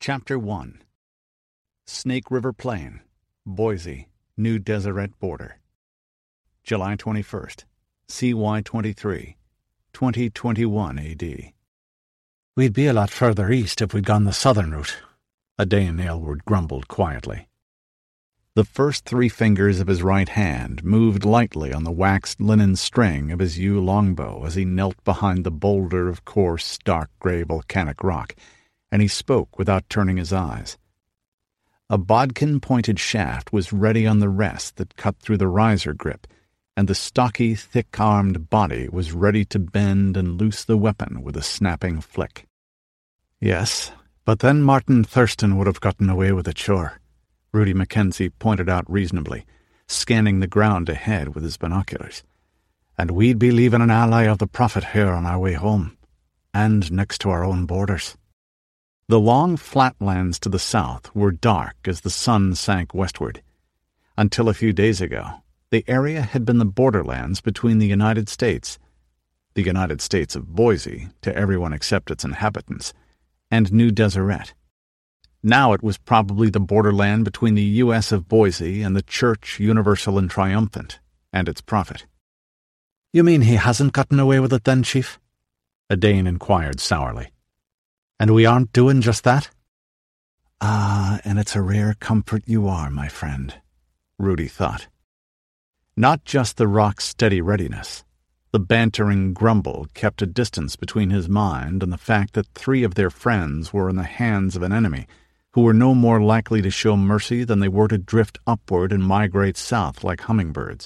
Chapter 1. Snake River Plain, Boise, New Deseret border. July 21st, CY23, 2021 AD. "We'd be a lot further east if we'd gone the southern route," Adain Aylward grumbled quietly. The first 3 fingers of his right hand moved lightly on the waxed linen string of his yew longbow as he knelt behind the boulder of coarse, dark gray volcanic rock, and he spoke without turning his eyes. A bodkin-pointed shaft was ready on the rest that cut through the riser grip, and the stocky, thick-armed body was ready to bend and loose the weapon with a snapping flick. "Yes, but then Martin Thurston would have gotten away with it, sure," Rudy Mackenzie pointed out reasonably, scanning the ground ahead with his binoculars. "And we'd be leaving an ally of the Prophet here on our way home, and next to our own borders." The long flatlands to the south were dark as the sun sank westward. Until a few days ago, the area had been the borderlands between the United States of Boise to everyone except its inhabitants, and New Deseret. Now it was probably the borderland between the U.S. of Boise and the Church Universal and Triumphant, and its prophet. "You mean he hasn't gotten away with it then, Chief?" Adain inquired sourly. "And we aren't doing just that?" And it's a rare comfort you are, my friend," Rudy thought. Not just the rock's steady readiness. The bantering grumble kept a distance between his mind and the fact that 3 of their friends were in the hands of an enemy who were no more likely to show mercy than they were to drift upward and migrate south like hummingbirds.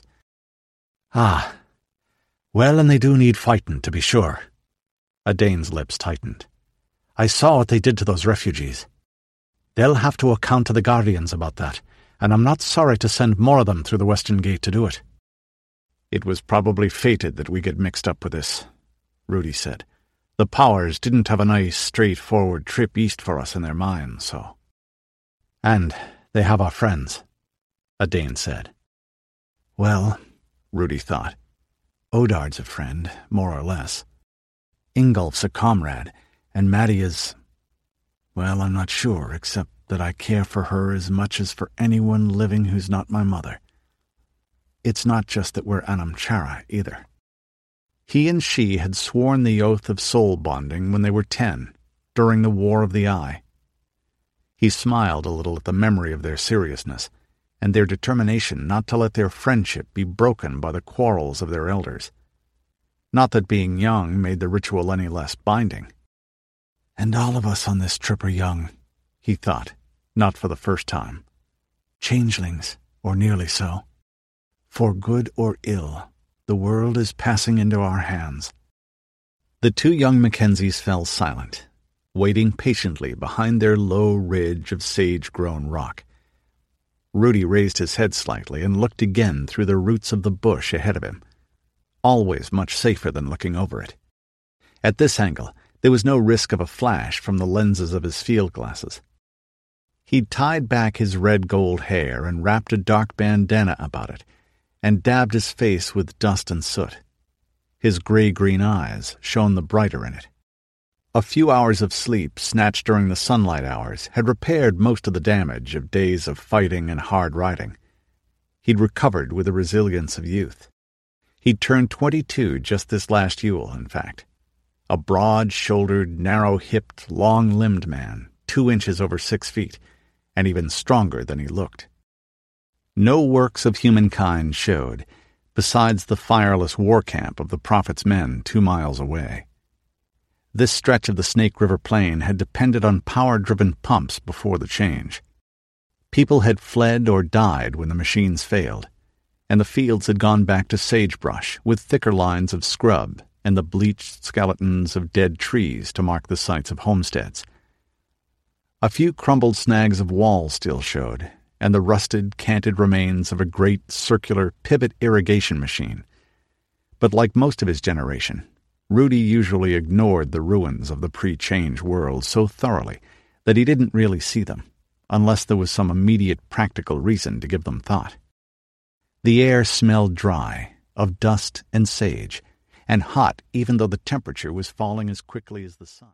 Well, and they do need fighting, to be sure." Adain's lips tightened. "I saw what they did to those refugees. They'll have to account to the Guardians about that, and I'm not sorry to send more of them through the Western Gate to do it." "It was probably fated that we get mixed up with this," Rudy said. "The powers didn't have a nice, straightforward trip east for us in their minds, so—" "And they have our friends," Adain said. "Well," Rudy thought, "Odard's a friend, more or less. Ingolf's a comrade, and Maddie is... well, I'm not sure, except that I care for her as much as for anyone living who's not my mother. It's not just that we're Anamchara, either." He and she had sworn the oath of soul bonding when they were 10, during the War of the Eye. He smiled a little at the memory of their seriousness, and their determination not to let their friendship be broken by the quarrels of their elders. Not that being young made the ritual any less binding. "And all of us on this trip are young," he thought, not for the first time. "Changelings, or nearly so. For good or ill, the world is passing into our hands." The 2 young Mackenzies fell silent, waiting patiently behind their low ridge of sage-grown rock. Rudy raised his head slightly and looked again through the roots of the bush ahead of him, always much safer than looking over it. At this angle, there was no risk of a flash from the lenses of his field glasses. He'd tied back his red-gold hair and wrapped a dark bandana about it, and dabbed his face with dust and soot. His gray-green eyes shone the brighter in it. A few hours of sleep snatched during the sunlight hours had repaired most of the damage of days of fighting and hard riding. He'd recovered with the resilience of youth. He'd turned 22 just this last Yule, in fact. A broad-shouldered, narrow-hipped, long-limbed man, 2 inches over 6 feet, and even stronger than he looked. No works of humankind showed, besides the fireless war camp of the Prophet's men 2 miles away. This stretch of the Snake River Plain had depended on power-driven pumps before the change. People had fled or died when the machines failed, and the fields had gone back to sagebrush with thicker lines of scrub and the bleached skeletons of dead trees to mark the sites of homesteads. A few crumbled snags of wall still showed, and the rusted, canted remains of a great circular pivot irrigation machine. But like most of his generation, Rudy usually ignored the ruins of the pre-change world so thoroughly that he didn't really see them, unless there was some immediate practical reason to give them thought. The air smelled dry, of dust and sage, and hot even though the temperature was falling as quickly as the sun.